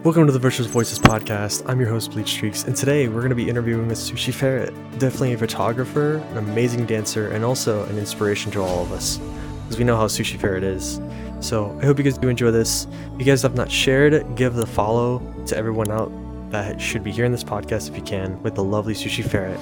Welcome to the Virtuous Voices podcast. I'm your host, Bleach Streaks, and today we're going to be interviewing with Sushi Ferret. Definitely a photographer, an amazing dancer, and also an inspiration to all of us, because we know how Sushi Ferret is. So I hope you guys do enjoy this. If you guys have not shared it, give the follow to everyone out that should be hearing this podcast if you can, with the lovely Sushi Ferret.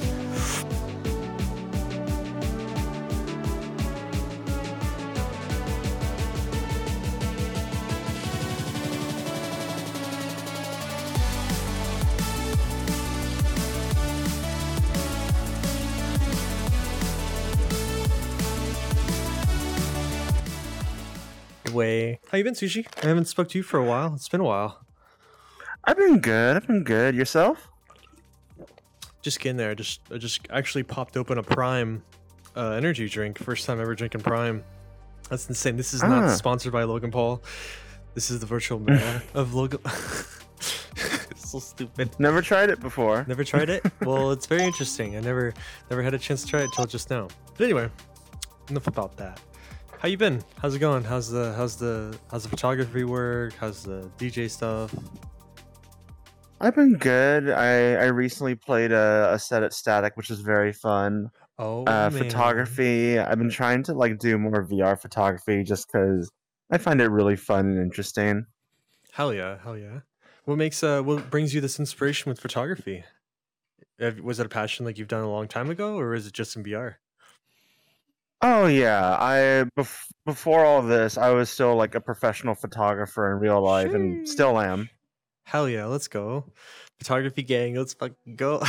How you been, Sushi? I haven't spoke to you for a while. It's been a while. I've been good. Yourself? Just getting there. I just actually popped open a Prime energy drink. First time ever drinking Prime. That's insane. This is not sponsored by Logan Paul. This is the virtual mayor of Logan. So stupid. Never tried it before. Never tried it? Well, it's very interesting. I never had a chance to try it till just now. But anyway, enough about that. How you been? How's it going? How's the photography work? How's the DJ stuff? I've been good. I recently played a set at Static, which is very fun. Oh, man. Photography. I've been trying to do more VR photography just because I find it really fun and interesting. Hell yeah. What brings you this inspiration with photography? Was it a passion like you've done a long time ago, or is it just in VR? Oh yeah, before all of this, I was still like a professional photographer in real life, and still am. Hell yeah, let's go, photography gang, let's fucking go.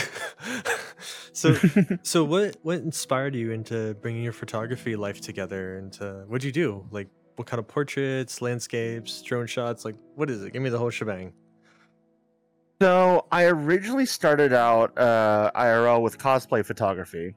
So what inspired you into bringing your photography life together? Into what'd you do? Like, what kind of portraits, landscapes, drone shots? Like, what is it? Give me the whole shebang. So I originally started out IRL with cosplay photography.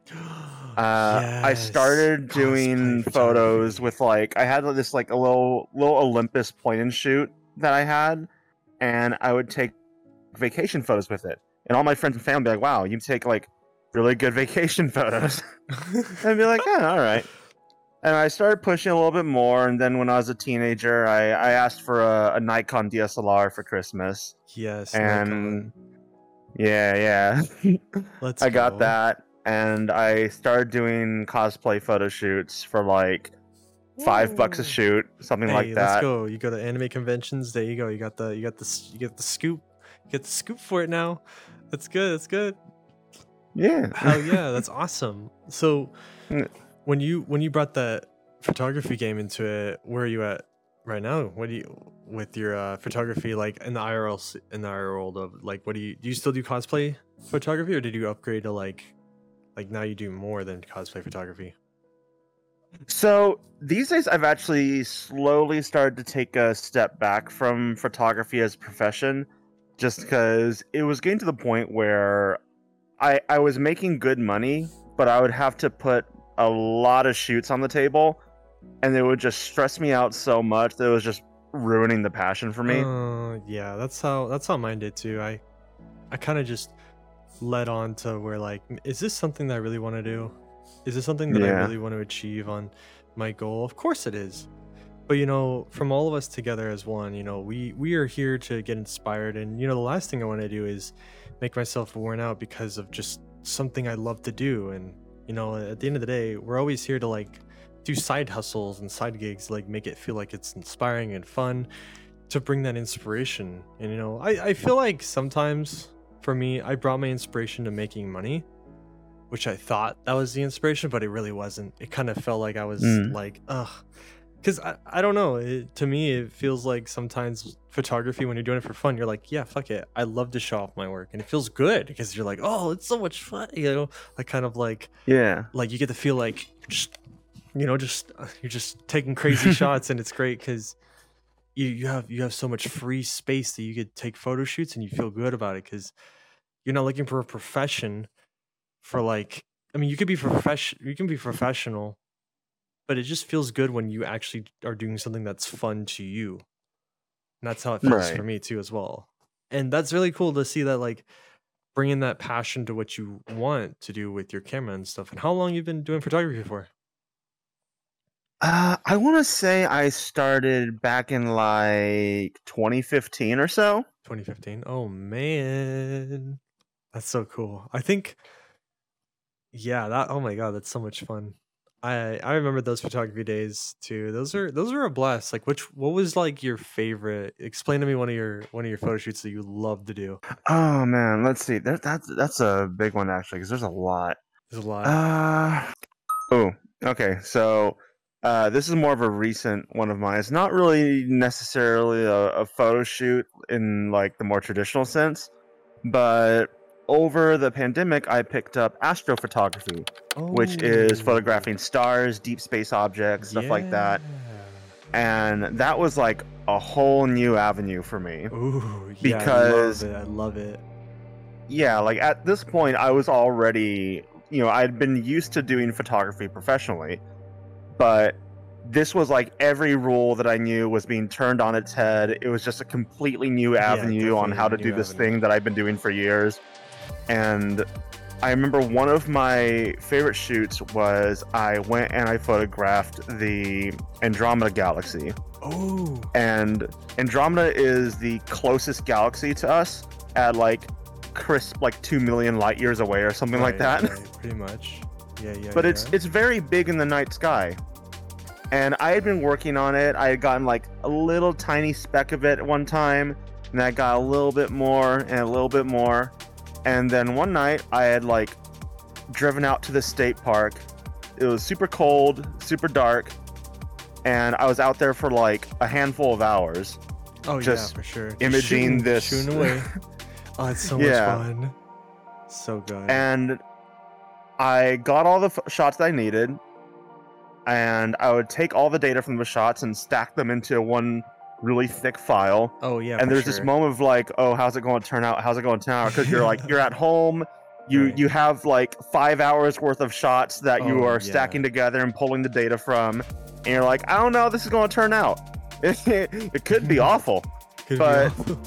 I started doing photos with I had this a little Olympus point and shoot that I had, and I would take vacation photos with it. And all my friends and family would be like, "Wow, you take really good vacation photos." And I'd be like, "Yeah, all right." And I started pushing a little bit more, and then when I was a teenager, I asked for a Nikon DSLR for Christmas. Yes, and yeah. I got that, and I started doing cosplay photo shoots for $5 a shoot, something like that. Let's go. You go to anime conventions. There you go. You get the scoop. You get the scoop for it now. That's good. Yeah. Hell yeah, that's awesome. So when you brought that photography game into it, where are you at right now? What do you with your photography in the IRL world of what do you still do cosplay photography, or did you upgrade to now you do more than cosplay photography? So these days I've actually slowly started to take a step back from photography as a profession, just because it was getting to the point where I was making good money, but I would have to put a lot of shoots on the table, and it would just stress me out so much that it was just ruining the passion for me. Yeah, that's how mine did too. I kind of just led on to where is this something that I really want to do? Is this something that I really want to achieve on my goal? Of course it is. But from all of us together as one, we are here to get inspired, and the last thing I want to do is make myself worn out because of just something I love to do. And at the end of the day, we're always here to do side hustles and side gigs, make it feel like it's inspiring and fun, to bring that inspiration. And I feel like sometimes for me, I brought my inspiration to making money, which I thought that was the inspiration, but it really wasn't. It kind of felt like I was because I don't know, to me it feels like sometimes photography, when you're doing it for fun, you're like, yeah, fuck it, I love to show off my work, and it feels good because you're like, oh, it's so much fun, you get to feel you're just taking crazy shots, and it's great because you have so much free space that you could take photo shoots and you feel good about it, because you're not looking for a profession for you could be professional, but it just feels good when you actually are doing something that's fun to you. And that's how it feels for me too as well. And that's really cool to see that bringing that passion to what you want to do with your camera and stuff. And how long you've been doing photography for? I want to say I started back in like 2015 or so. 2015. Oh man, that's so cool. I think, yeah, that. Oh my god, that's so much fun. I remember those photography days too. Those are a blast. Like, what was like your favorite? Explain to me one of your photo shoots that you love to do. Oh man, let's see. That's a big one actually, because there's a lot. There's a lot. Uh oh, okay. So this is more of a recent one of mine. It's not really necessarily a photo shoot in like the more traditional sense, but over the pandemic, I picked up astrophotography, which is Oh, photographing stars, deep space objects, stuff like yeah. that. And that was like a whole new avenue for me Ooh, yeah, I love because it. I love it. yeah, like at this point I was already, I'd been used to doing photography professionally, but this was like every rule that I knew was being turned on its head. It was just a completely new Yeah, avenue on definitely how a to new do this avenue. thing that I've been doing for years. And I remember one of my favorite shoots was I went and I photographed the Andromeda galaxy. Oh, And Andromeda is the closest galaxy to us at like crisp like 2 million light years away or something like right, that. right, pretty much. Yeah, yeah, But yeah. it's very big in the night sky. And I had been working on it. I had gotten like a little tiny speck of it at one time, and I got a little bit more and a little bit more. And then one night I had like driven out to the state park. It was super cold, super dark, and I was out there for like a handful of hours Oh yeah, just for sure. Just imaging shooting, this. shooting away. Oh, it's so much Yeah. fun. So good. And I got all the shots that I needed, and I would take all the data from the shots and stack them into one really thick file. Oh yeah, And for there's this sure. moment of like, oh, how's it going to turn out? How's it going to turn out? Because you're like, Yeah. you're at home, Right. you have like 5 hours worth of shots that you Oh are yeah. stacking together and pulling the data from, and you're like, I don't know, how this is going to turn out. It could be awful. Could be But awful.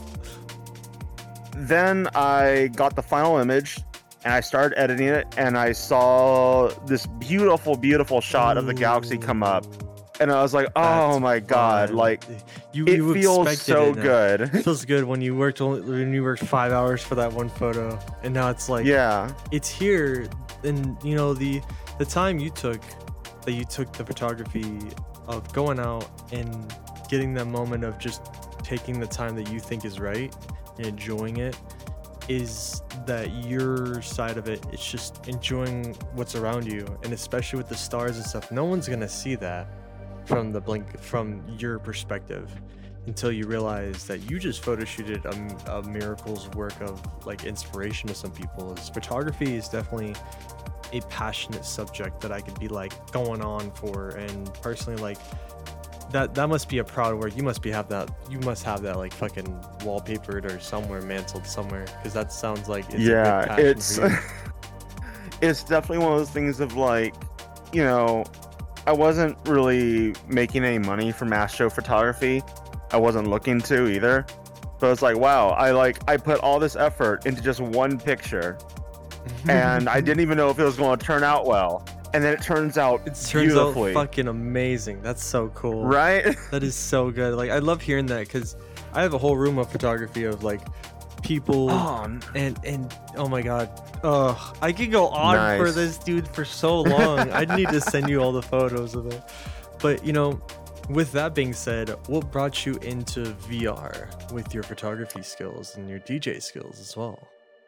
then I got the final image and I started editing it, and I saw this beautiful, beautiful shot of the galaxy come up, Ooh, and I was like, that's oh my god, fun. like it You feels expected so it now. good. It feels good when you worked 5 hours for that one photo, and now it's like Yeah, it's here. And the time you took the photography of going out and getting that moment of just taking the time that you think is right and enjoying it, is that your side of it. It's just enjoying what's around you, and especially with the stars and stuff, no one's gonna see that from your perspective until you realize that you just photo shooted a miracle's work of like inspiration to some people. Is photography is definitely a passionate subject that I could be like going on for, and personally, like that must be a proud work. You must have that like fucking wallpapered or somewhere mantled somewhere, because that sounds like it's a big yeah, passion for it's you. it's definitely one of those things of like, you know, I wasn't really making any money from astrophotography. I wasn't looking to either. But it's like, wow, I put all this effort into just one picture, and I didn't even know if it was going to turn out well. And then it turns out It turns out beautifully, fucking amazing. That's so cool. right? That is so good. Like, I love hearing that, because I have a whole room of photography of like people, Oh, and oh my god, I could go on for nice. this dude for so long. I need to send you all the photos of it. But with that being said, what brought you into VR with your photography skills and your DJ skills as well?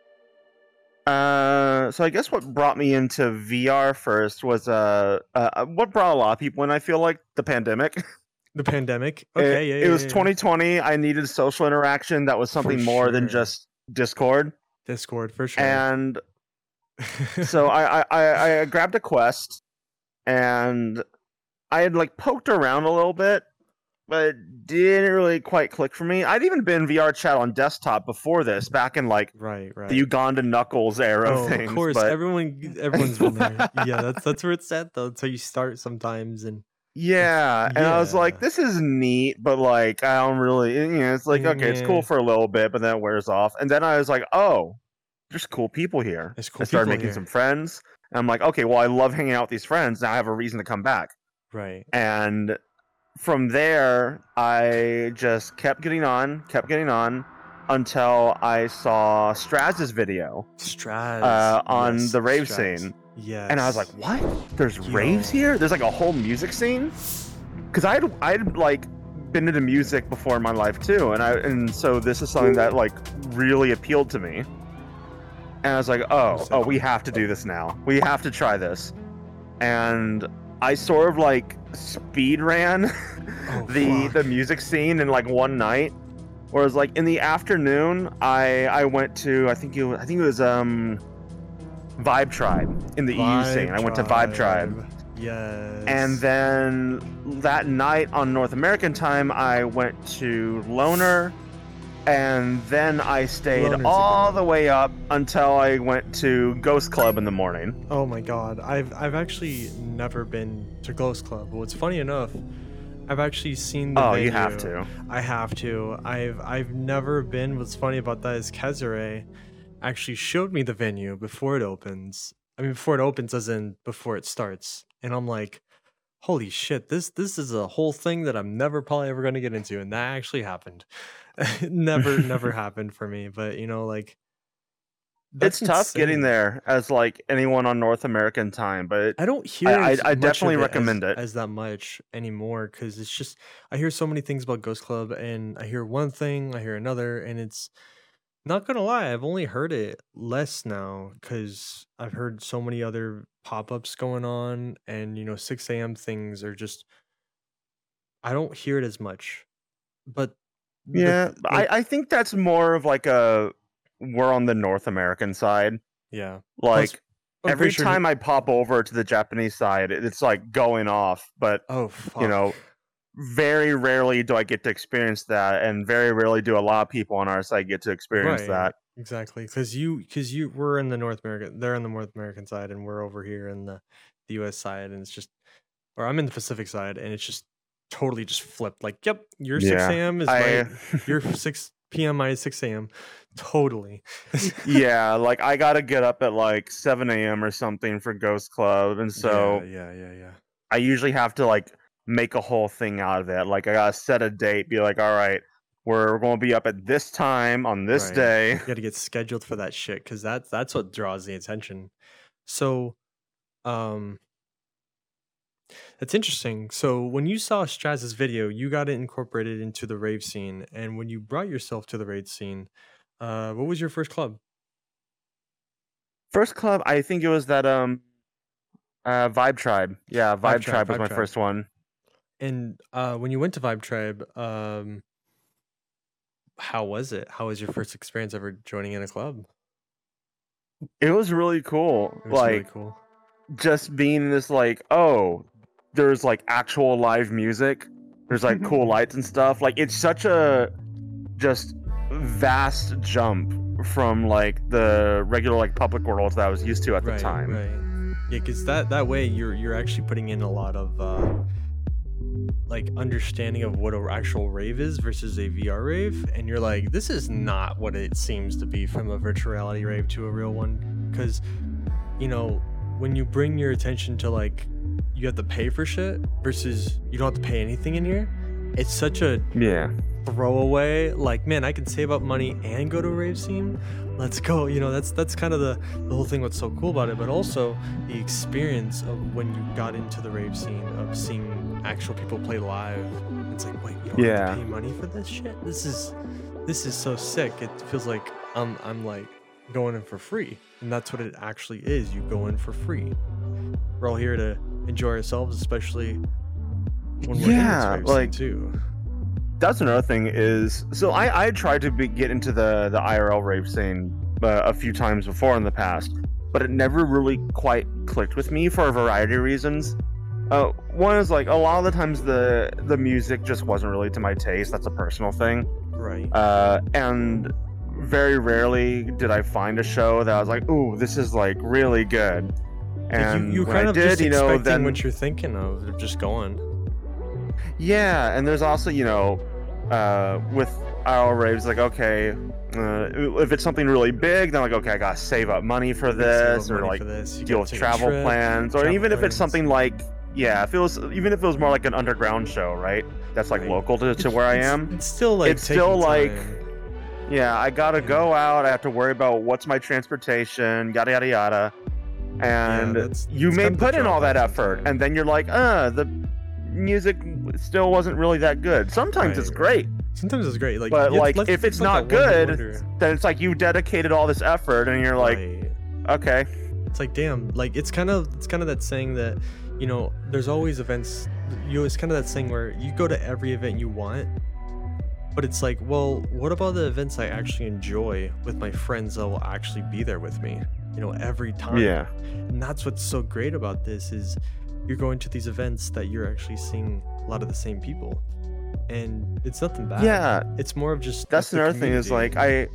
So I guess what brought me into VR first was what brought a lot of people in. I feel like the pandemic. The pandemic. It Okay, yeah, it yeah, was yeah, yeah. 2020. I needed social interaction that was For something more than sure. just Discord. Discord for sure. And so I grabbed a Quest, and I had like poked around a little bit, but it didn't really quite click for me. I'd even been VR chat on desktop before this, back in like Right, the right. Uganda Knuckles era of Oh, of things. course. But Everyone's been there. Yeah, that's where it's at though. That's how you start sometimes, and yeah, and I was like, yeah, this is neat, but like I don't really, it's like, okay, it's cool yeah. for a little bit, but then it wears off. And then I was like, oh, there's cool people here. There's I cool started people making some here. friends, and I'm like, okay, well, I love hanging out with these friends. Now I have a reason to come back. Right. And from there, I just kept getting on until I saw Straz's video on the rave scene. Yes. And I was like, what? There's Yo. raves here? There's like a whole music scene? Because I'd like been into music before in my life too, and so this is something that like really appealed to me. And I was like, oh, we have to do this now. We have to try this. And I sort of like speed ran the music scene in like one night. Whereas like in the afternoon, I went to I think it was Vibe Tribe in the EU scene. I went to Vibe Tribe. Yes. And then that night on North American time, I went to Loner. And then I stayed all the way up until I went to Ghost Club in the morning. Oh my god, I've actually never been to Ghost Club. What's funny enough, I've actually seen the venue. You have to. I have to. I've never been. What's funny about that is Kezare actually showed me the venue before it opens. I mean, before it opens as in before it starts. And I'm like, holy shit, this is a whole thing that I'm never probably ever going to get into. And that actually happened. never happened for me, but you know, like it's tough getting there as like anyone on North American time, but I don't hear I definitely recommend it as that much anymore, because it's just I hear so many things about Ghost Club, and I hear one thing, I hear another, and it's not gonna lie, I've only heard it less now because I've heard so many other pop-ups going on, and you know, 6 a.m. things are just I don't hear it as much, but yeah, I think that's more of like we're on the North American side. Yeah. Like Plus, every time I pop over to the Japanese side, it's like going off. But you know, very rarely do I get to experience that, and very rarely do a lot of people on our side get to experience that. Exactly, because we're in the North American, they're on the North American side, and we're over here in the U.S. side, and it's just, or I'm in the Pacific side, and it's just totally just flipped. Like, yep, your 6 a.m. is your 6 p.m. my 6 a.m. Totally. Yeah, like I gotta get up at like 7 a.m. or something for Ghost Club, and so yeah. I usually have to like make a whole thing out of it. Like I gotta set a date, be like, all right, we're going to be up at this time on this day. You got to get scheduled for that shit, because that's what draws the attention. So, that's interesting. So when you saw Straz's video, you got it incorporated into the rave scene, and when you brought yourself to the rave scene, what was your first club? First club, I think it was that Vibe Tribe. Yeah, Vibe Tribe was my first one. And when you went to Vibe Tribe, how was it? How was your first experience ever joining in a club? It was really cool. It was really cool. Just being this like, oh, there's like actual live music. There's like cool lights and stuff. Like it's such a just vast jump from like the regular like public worlds that I was used to at the time. Right. Yeah, because that way you're actually putting in a lot of like understanding of what an actual rave is versus a VR rave, and you're like, this is not what it seems to be from a virtual reality rave to a real one. Because you know, when you bring your attention to like you have to pay for shit versus you don't have to pay anything in here, it's such a throwaway, like, man, I can save up money and go to a rave scene, let's go. You know, that's kind of the whole thing, what's so cool about it. But also the experience of when you got into the rave scene of seeing actual people play live. It's like, wait, you don't have to pay money for this shit? This is so sick. It feels like I'm like going in for free, and that's what it actually is. You go in for free. We're all here to enjoy ourselves, especially when we're in this rave scene too. That's another thing is, so I tried to get into the IRL rave scene a few times before in the past, but it never really quite clicked with me for a variety of reasons. One is like a lot of the times the music just wasn't really to my taste. That's a personal thing. Right. And very rarely did I find a show that I was like, ooh, this is like really good. And you kind of did, just expecting what you're thinking of just going. Yeah, and there's also, you know, with IRL raves, like, okay, if it's something really big, then like, okay, I gotta save up money for this, or like deal with travel plans, or even if it's something like yeah, if it was even if it was more like an underground show, right? That's like Right. local to where I It's am. it's still like It's still taking like, time. yeah, I gotta Yeah. go out. I have to worry about what's my transportation, yada yada yada. Yeah, And that's you may kind of the put in all that drawback effort, sometimes. and then you're like, the music still wasn't really that good. Sometimes it's Right. great, Sometimes it's great. Like but like if it's it's like not that one-hit good, wonder. then it's like you dedicated all this effort, and you're like, Right. okay, It's like damn, like it's kind of that saying that, there's always events. It's kind of that saying where you go to every event you want, but it's like, well, what about the events I actually enjoy with my friends that will actually be there with me, every time? yeah, And that's what's so great about this is you're going to these events that you're actually seeing a lot of the same people, and it's nothing bad. yeah. It's more of just That's the another thing is community. like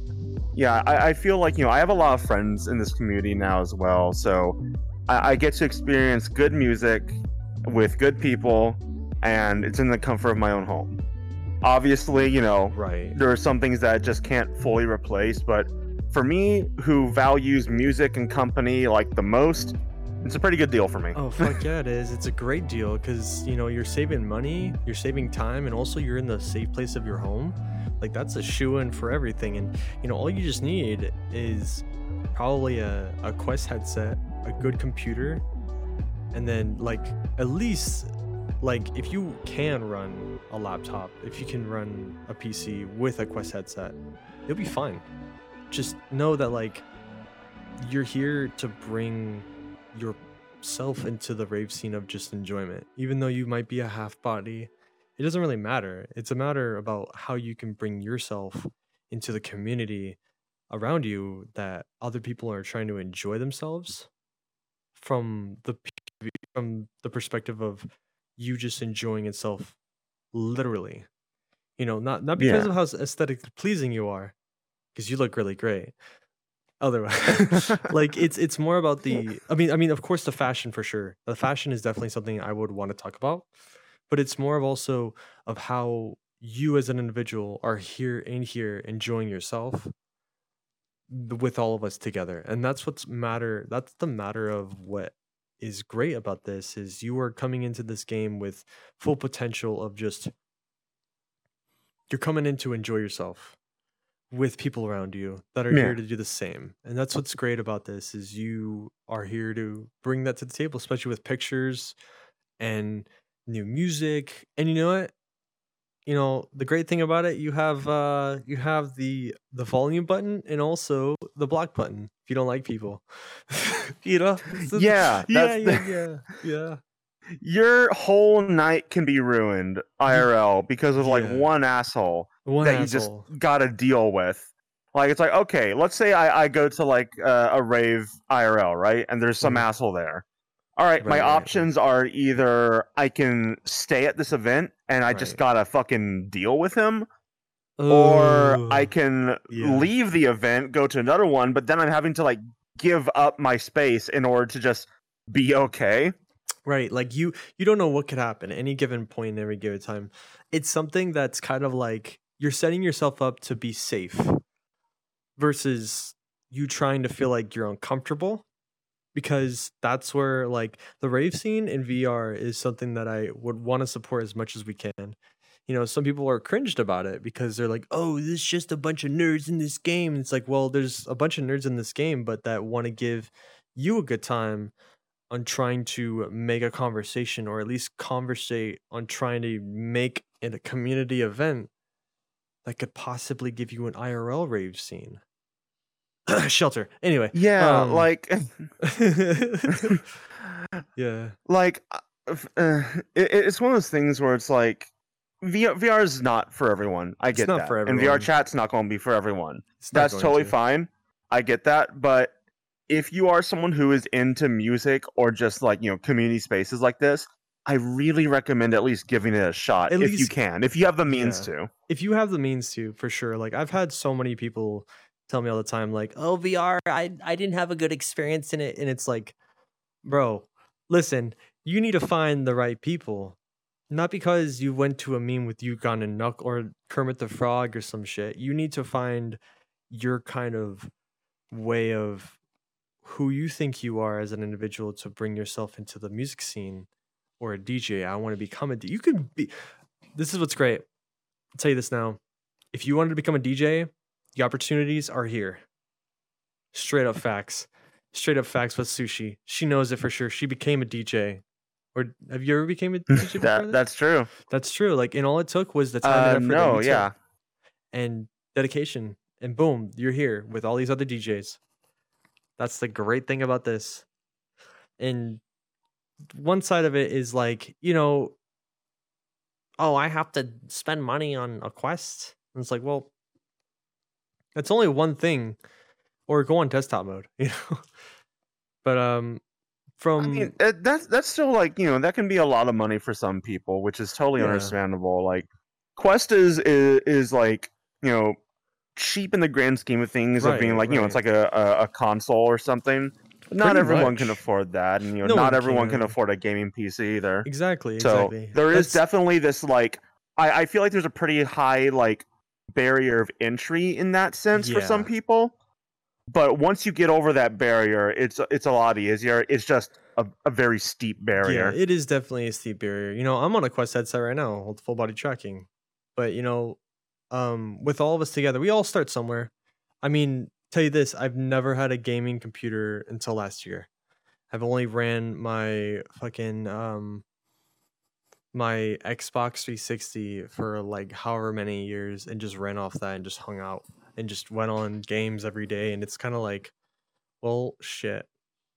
I feel like I have a lot of friends in this community now as well, so I get to experience good music with good people, and it's in the comfort of my own home. Obviously, Right. there are some things that just can't fully replace, but for me, who values music and company like the most, it's a pretty good deal for me. Oh fuck yeah, it is. It's a great deal because you're saving money, you're saving time, and also you're in the safe place of your home. Like that's a shoe-in for everything. And all you just need is probably a Quest headset, a good computer, and then like at least like if you can run a laptop, if you can run a PC with a Quest headset, you'll be fine. Just know that like you're here to bring yourself into the rave scene of just enjoyment. Even though you might be a half body, it doesn't really matter. It's a matter about how you can bring yourself into the community around you that other people are trying to enjoy themselves from from the perspective of you just enjoying itself literally. Not because Yeah. of how aesthetically pleasing you are, because you look really great. Otherwise, like it's more about the. I mean, of course, the fashion for sure. The fashion is definitely something I would want to talk about, but it's more of also of how you as an individual are here enjoying yourself with all of us together, and that's what's matter. That's the matter of what is great about this is you are coming into this game with full potential of just you're coming in to enjoy yourself with people around you that are Yeah. here to do the same. And that's what's great about this is you are here to bring that to the table, especially with pictures and new music. And you know what? The great thing about it, you have the volume button and also the block button if you don't like people. So Yeah, yeah, that's yeah, yeah, yeah. your whole night can be ruined You IRL because of like yeah. one asshole One that you just asshole. gotta deal with. Like it's like, okay, let's say I go to like a rave IRL, right? And there's some Mhm. asshole there. All right, my Right, right, options are either I can stay at this event and I just right. gotta fucking deal with him, or I Oh, can yeah. leave the event, go to another one, but then I'm having to like give up my space in order to just be okay. Right, like you don't know what could happen at any given point in every given time. It's something that's kind of like you're setting yourself up to be safe versus you trying to feel like you're uncomfortable because that's where like the rave scene in VR is something that I would want to support as much as we can. Some people are cringed about it because they're like, "Oh, this is just a bunch of nerds in this game." And it's like, well, there's a bunch of nerds in this game, but that want to give you a good time on trying to make a conversation or at least conversate on trying to make it a community event that could possibly give you an IRL rave scene. Shelter. Anyway, Yeah, like yeah, like it's one of those things where it's like VR is not for everyone. I it's get not that, for and VR everyone. chat's not going to be for everyone. It's not That's going totally to. fine. I get that, but if you are someone who is into music or just like community spaces like this, I really recommend at least giving it a shot At if you least, can, if you have the means yeah. to. If you have the means to, for sure. Like I've had so many people tell me all the time, like, "Oh, VR, I didn't have a good experience in it," and it's like, bro, listen, you need to find the right people. Not because you went to a meme with Yukon and Nuck or Kermit the Frog or some shit. You need to find your kind of way of who you think you are as an individual to bring yourself into the music scene or a DJ. I want to become a. You could be. This is what's great. I'll tell you this now. If you wanted to become a DJ, the opportunities are here. Straight up facts. Straight up facts with Sushi. She knows it for sure. She became a DJ. Or have you ever became a DJ before? That's true. That's true. Like, and all it took was the time and effort that you took yeah. and dedication, and boom, you're here with all these other DJs. That's the great thing about this. And one side of it is like, you know, oh, I have to spend money on a quest. And it's like, well, that's only one thing. Or go on desktop mode, you know. But from I mean, that's still like, you know, that can be a lot of money for some people, which is totally understandable. Like, Quest is like, you know, cheap in the grand scheme of things, of being like, you know, it's like a console or something. But not everyone can afford that, and you know, not everyone can afford a gaming PC either. Exactly. So there is definitely this like, I feel like there's a pretty high like barrier of entry in that sense for some people. But once you get over that barrier, it's a lot easier. It's just a very steep barrier. Yeah, it is definitely a steep barrier. You know, I'm on a Quest headset right now with full body tracking. But, you know, with all of us together, we all start somewhere. I mean, tell you this, I've never had a gaming computer until last year. I've only ran my fucking my Xbox 360 for like however many years and just ran off that and just hung out and just went on games every day. And it's kind of like, well, shit.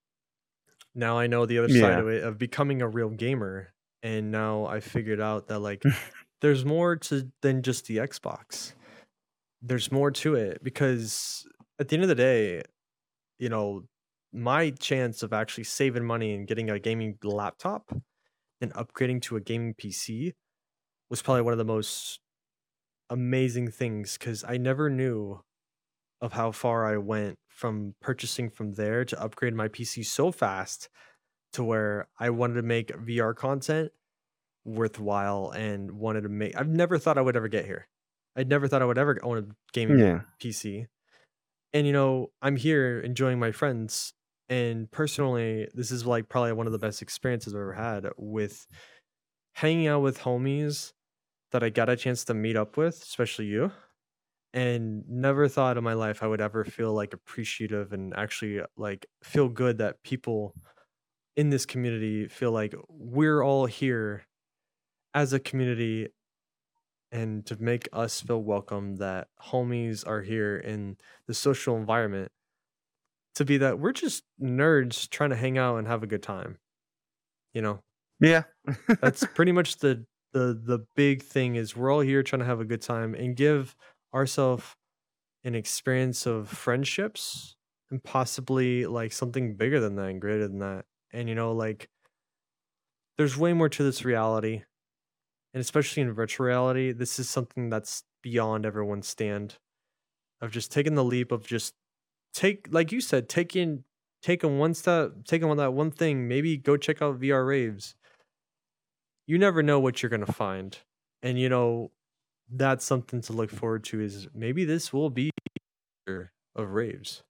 Now I know the other side of it, of becoming a real gamer. And now I figured out that like there's more than just the Xbox. There's more to it, because at the end of the day, you know, my chance of actually saving money and getting a gaming laptop and upgrading to a gaming PC was probably one of the most amazing things, because I never knew of how far I went from purchasing from there to upgrade my PC so fast to where I wanted to make VR content worthwhile and wanted to make. I've never thought I would ever get here. I'd never thought I would ever own a gaming PC. And you know, I'm here enjoying my friends. And personally, this is like probably one of the best experiences I've ever had with hanging out with homies that I got a chance to meet up with, especially you. And never thought in my life I would ever feel like appreciative and actually like feel good that people in this community feel like we're all here as a community, and to make us feel welcome, that homies are here in the social environment, to be that we're just nerds trying to hang out and have a good time, you know. That's pretty much the big thing, is we're all here trying to have a good time and give ourselves an experience of friendships, and possibly like something bigger than that and greater than that. And you know, like, there's way more to this reality, and especially in virtual reality, this is something that's beyond everyone's stand, of just taking the leap of just like you said, taking one step, taking on that one thing, maybe go check out VR raves. You never know what you're gonna find. And you know, that's something to look forward to, is maybe this will be of raves.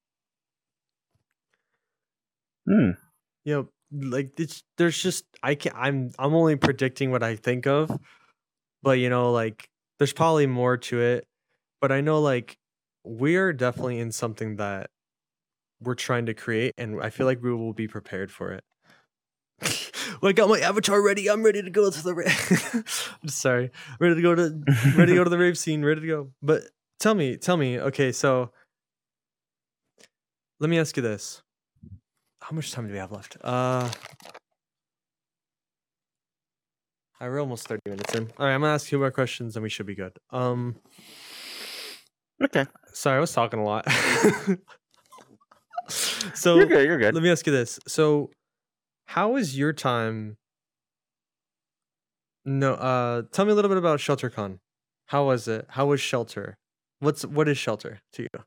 You know, like there's just I'm only predicting what I think of, but you know, like there's probably more to it. But I know like we're definitely in something that we're trying to create, and I feel like we will be prepared for it. Well, I got my avatar ready. I'm ready to go to the rave. Sorry, ready to go to the rave scene. Ready to go. But tell me. Okay, so let me ask you this: how much time do we have left? We're almost 30 minutes in. All right, I'm gonna ask you more questions, and we should be good. Okay. Sorry, I was talking a lot. So You're good. Let me ask you this: so, how was your time? No, tell me a little bit about ShelterCon. How was it? How was Shelter? What is Shelter to you?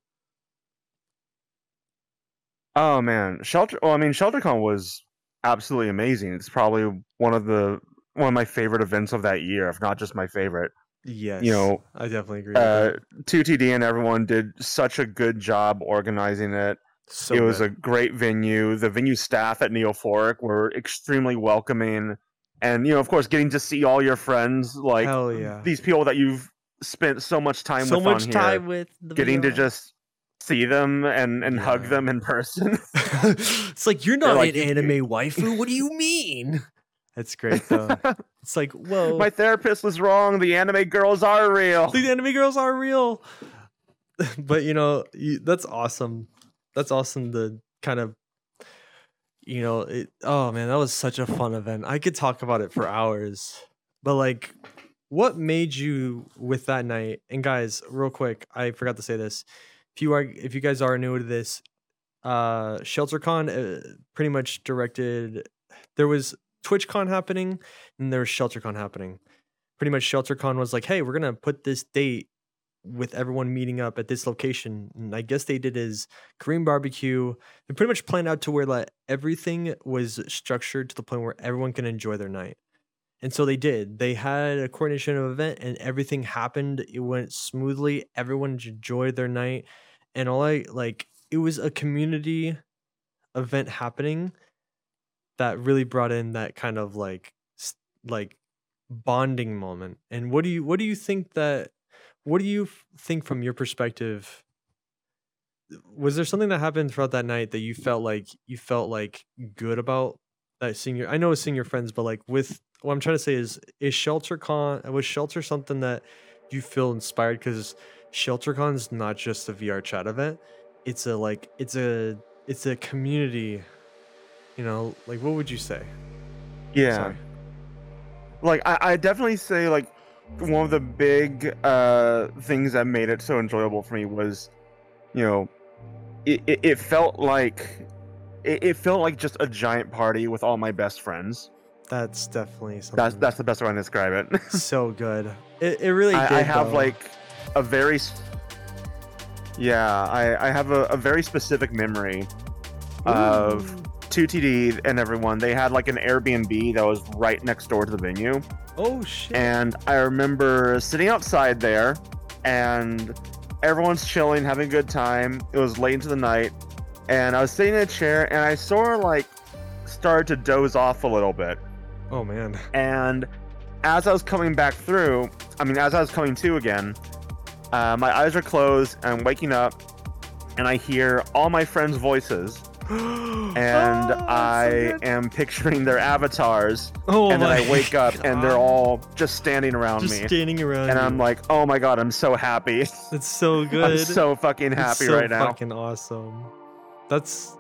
Oh man, ShelterCon was absolutely amazing. It's probably one of my favorite events of that year, if not just my favorite. Yes, you know, I definitely agree with that. 2TD and everyone did such a good job organizing it. So it was a great venue. The venue staff at Neophoric were extremely welcoming. and of course, getting to see all your friends, like Hell yeah. these people that you've spent so much time So with much on time here, with the getting to VR. just see them and hug Yeah. them in person. It's like, you're not like, an anime waifu. What do you mean? That's great though. It's like, whoa. My therapist was wrong. The anime girls are real. The anime girls are real. But that's awesome. That's awesome to kind of, oh man, that was such a fun event. I could talk about it for hours. But like, what made you with that night? And guys, real quick, I forgot to say this. If you guys are new to this, ShelterCon pretty much directed. There was TwitchCon happening, and there was ShelterCon happening. Pretty much, ShelterCon was like, "Hey, we're gonna put this date with everyone meeting up at this location." And I guess they did is Korean barbecue. They pretty much planned out to where like everything was structured to the point where everyone can enjoy their night. And so they did. They had a coordination of event, and everything happened. It went smoothly. Everyone enjoyed their night, and it was a community event happening that really brought in that kind of like bonding moment. And what do you think from your perspective? Was there something that happened throughout that night that you felt like good about that seeing I know it's seeing your friends, but like with what I'm trying to say is ShelterCon, was Shelter something that you feel inspired? Because ShelterCon is not just a VR chat event. It's a community, like what would you say? Yeah. Sorry. Like I definitely say like one of the big things that made it so enjoyable for me was, it felt like just a giant party with all my best friends. That's definitely something. That's the best way to describe it. So good. It really did. I have like a very I have a very specific memory of 2TD and everyone. They had like an Airbnb that was right next door to the venue. Oh shit. And I remember sitting outside there and everyone's chilling, having a good time. It was late into the night and I was sitting in a chair and I sort of like started to doze off a little bit. Oh man. And as I was coming to again, my eyes are closed and I'm waking up and I hear all my friends' voices. And I am picturing their avatars, and then I wake up and they're all just standing around me. And I'm like, oh my god, I'm so happy. It's so good. I'm so fucking happy right now. Fucking awesome. That's,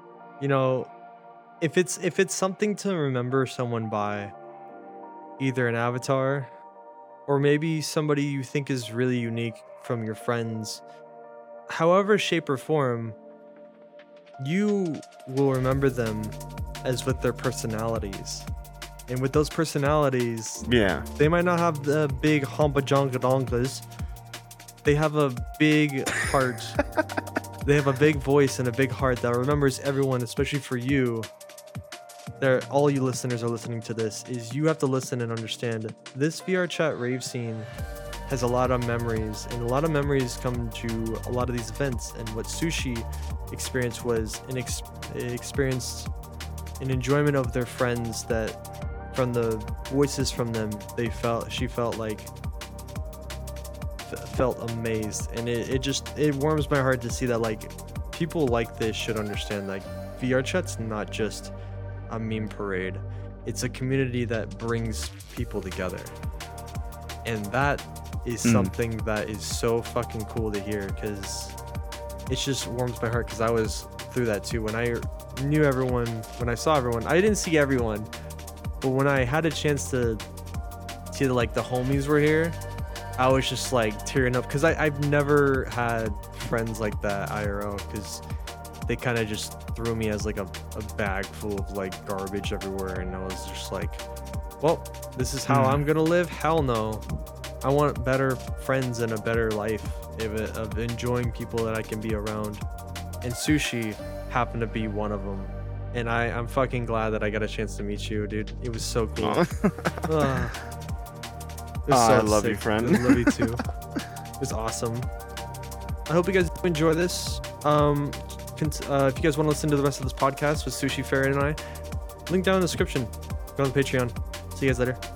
if it's something to remember someone by, either an avatar, or maybe somebody you think is really unique from your friends, however shape or form, you will remember them as with their personalities. And with those personalities, they might not have the big humpa-jonka-donkas. They have a big heart. They have a big voice and a big heart that remembers everyone, especially for you. All you listeners are listening to this, is you have to listen and understand this VR chat rave scene has a lot of memories, and a lot of memories come to a lot of these events. And what Sushi experienced was experienced an enjoyment of their friends, that from the voices from them, she felt amazed. And it warms my heart to see that like people like this should understand like VR chat's not just a meme parade. It's a community that brings people together. And that is something that is so fucking cool to hear, because it just warms my heart, because I was through that too. When I knew everyone, when I saw everyone, I didn't see everyone, but when I had a chance to see like the homies were here, I was just like tearing up, because I've never had friends like that IRL, because they kind of just threw me as like a bag full of like garbage everywhere, and I was just like, well, this is how I'm gonna live? Hell no. I want better friends and a better life of enjoying people that I can be around. And Sushi happened to be one of them. And I'm fucking glad that I got a chance to meet you, dude. It was so cool. I love you, friend. I love you too. It was awesome. I hope you guys enjoy this. If you guys want to listen to the rest of this podcast with Sushi, Ferret, and I, link down in the description. Go on the Patreon. See you guys later.